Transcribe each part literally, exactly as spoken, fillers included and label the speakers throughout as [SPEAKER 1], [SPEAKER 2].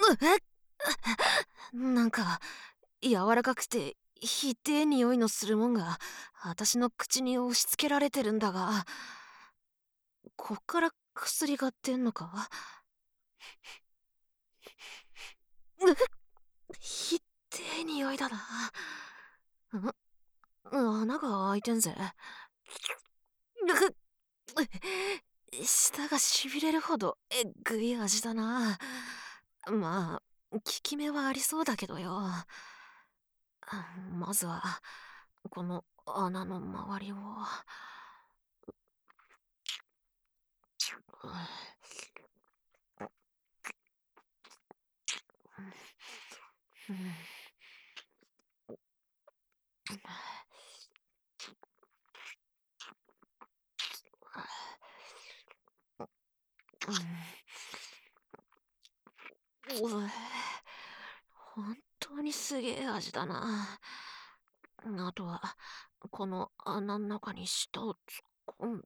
[SPEAKER 1] なんか柔らかくてひでえ匂いのするもんが私の口に押し付けられてるんだが、こっから薬が出んのか？うっひっでえ匂いだな。ん穴が開いてんぜ。うっ舌がしびれるほどえっぐい味だな。まあ効き目はありそうだけどよ。まずはこの穴の周りを。うえ本当にすげえ味だな。あとはこの穴の中に舌を突っ込んで。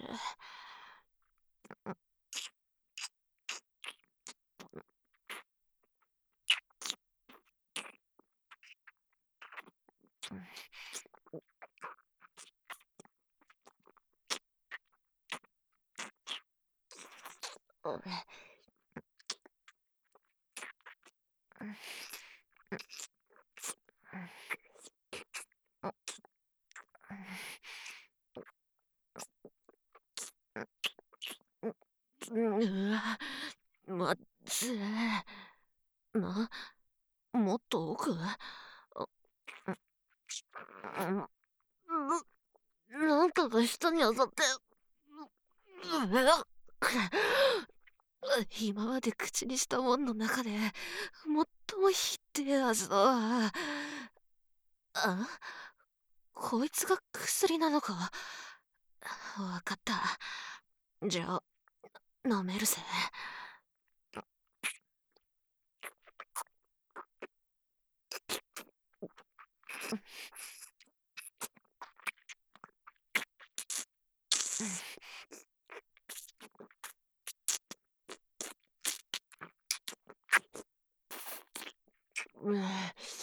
[SPEAKER 1] うわ、まずいな。もっと奥？なんかが下に当たって。今まで口にしたもんの中で最もひってえ味だわ。あ、こいつが薬なのか？わかった。じゃあ舐めるぜ。うん。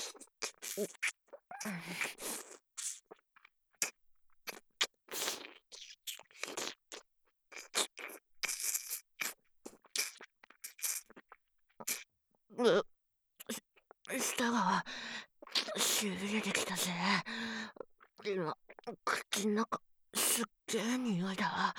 [SPEAKER 1] う舌がしびれてきたぜ。今口の中すっげえ匂いだ。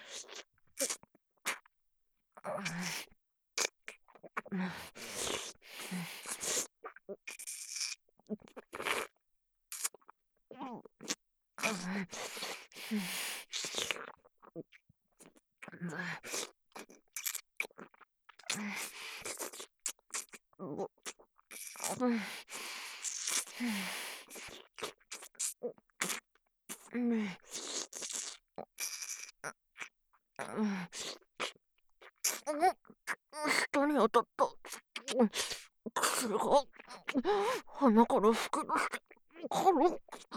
[SPEAKER 1] 舌に当たった薬が鼻から吹き出してから。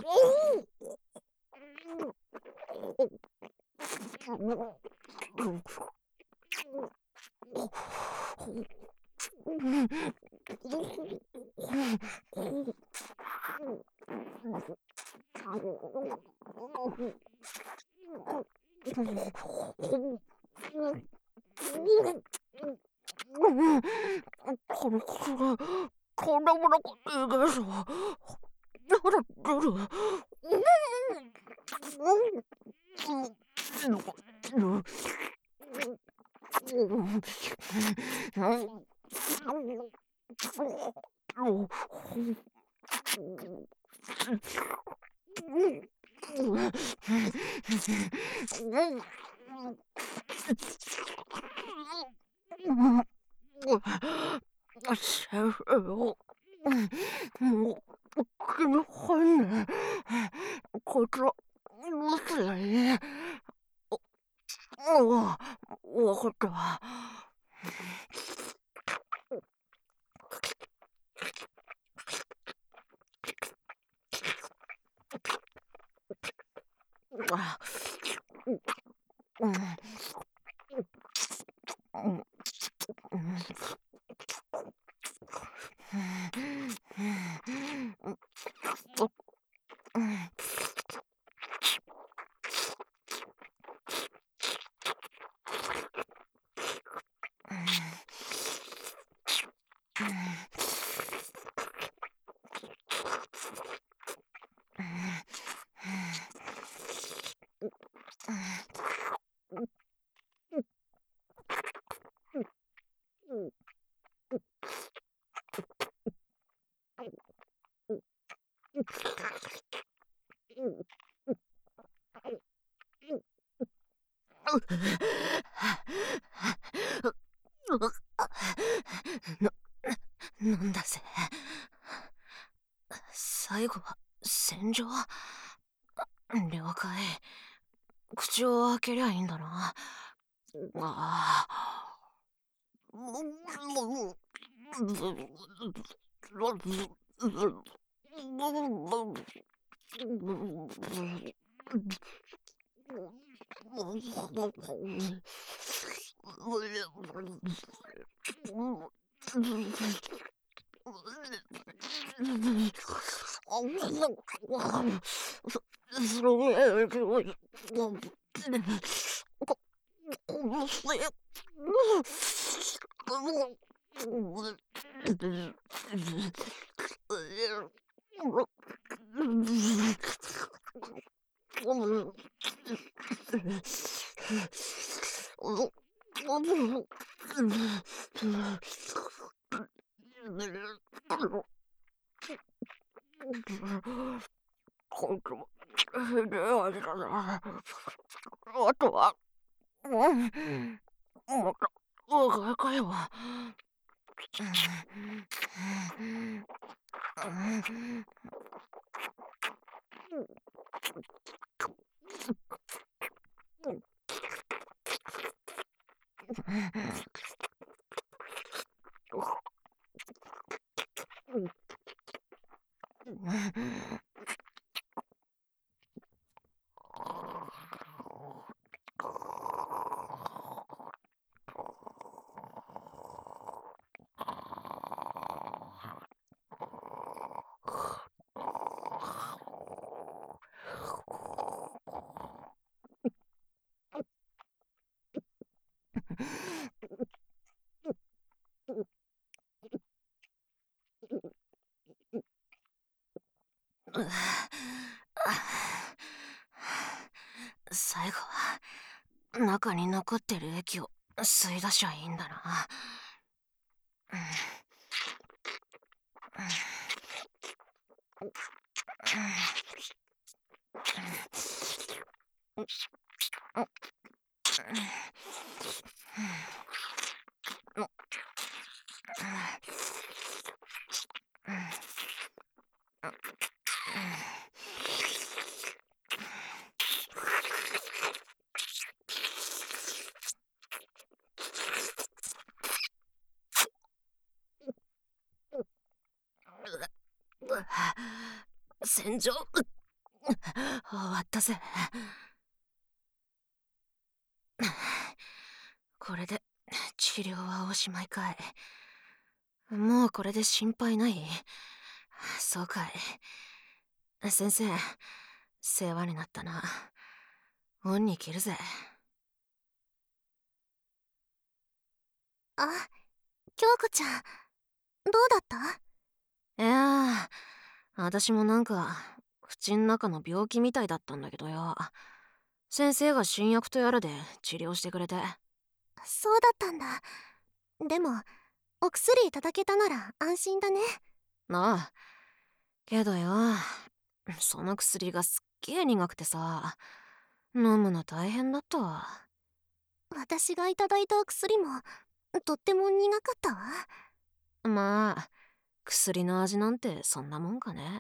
[SPEAKER 1] この薬がこんなものか逃げそう。ほら出る。先生よ、もう気に入んねえ。こいつら無視だね。おわかった。あうんうんうんな、なんだぜ。最後は戦場？了解。口を開けりゃいいんだな。ああ。これもひでえ味だな。あとは、うん、また、お替えかよ。最後は中に残ってる液を吸い出しゃいいんだな。戦場終わったぜ。これで治療はおしまいかい。もうこれで心配ない？そうかい。先生、世話になったな。恩に着るぜ。
[SPEAKER 2] あ、京子ちゃん、どうだった？
[SPEAKER 1] いやあ、私もなんか口ん中の病気みたいだったんだけどよ。先生が新薬とやらで治療してくれて。
[SPEAKER 2] そうだったんだ。でも、お薬いただけたなら安心だね。
[SPEAKER 1] なあ、けどよ、その薬がすっげえ苦くてさ、飲むの大変だったわ。
[SPEAKER 2] 私がいただいた薬も、とっても苦かったわ。
[SPEAKER 1] まあ、薬の味なんてそんなもんかね。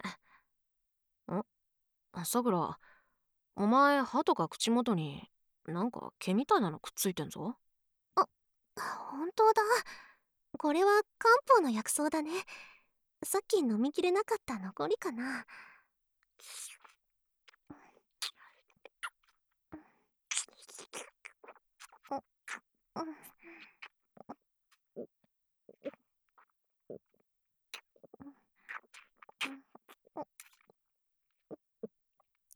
[SPEAKER 1] ん？さくら、お前歯とか口元になんか毛みたいなのくっついてんぞ。
[SPEAKER 2] あ、本当だ。これは漢方の薬草だね。さっき飲みきれなかった残りかな。うん、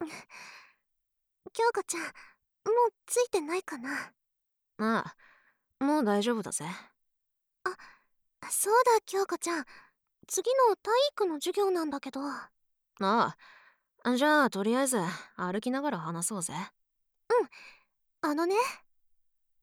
[SPEAKER 2] 京子ちゃん、もうついてないかな？
[SPEAKER 1] ああ、もう大丈夫だぜ。
[SPEAKER 2] あ、そうだ京子ちゃん、次の体育の授業なんだけど。
[SPEAKER 1] ああ、じゃあとりあえず歩きながら話そうぜ。
[SPEAKER 2] あのね、